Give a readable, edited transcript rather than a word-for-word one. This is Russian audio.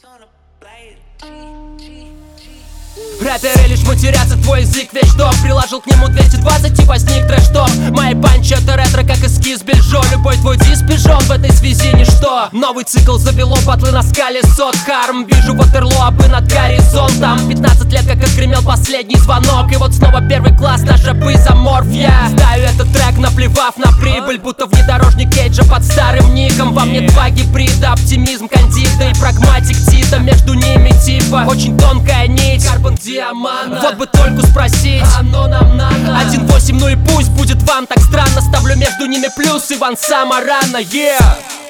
Рэперы лишь матерятся, твой язык весь что приложил к нему 220 и возник трэш-топ. Мои панчи это ретро, как эскиз бельжо. Любой твой дис пижон, в этой связи ничто. Новый цикл завело, батлы на скале сот харм. Вижу Ватерлоо, бы над горизонтом. 15 лет, как отгремел последний звонок. И вот снова первый класс, наша бызоморфия. Ставлю этот трек, наплевав на прибыль, будто внедорожник Кейджа под старым ником. Во мне два гибрида, оптимизм Кандида и прагматик Тита. Между ними типа очень тонкая нить, карбон диамана. Вот бы только спросить, оно нам надо. 1.8, ну и пусть будет вам так странно. Ставлю между ними плюс, Иван Самарана, yeah.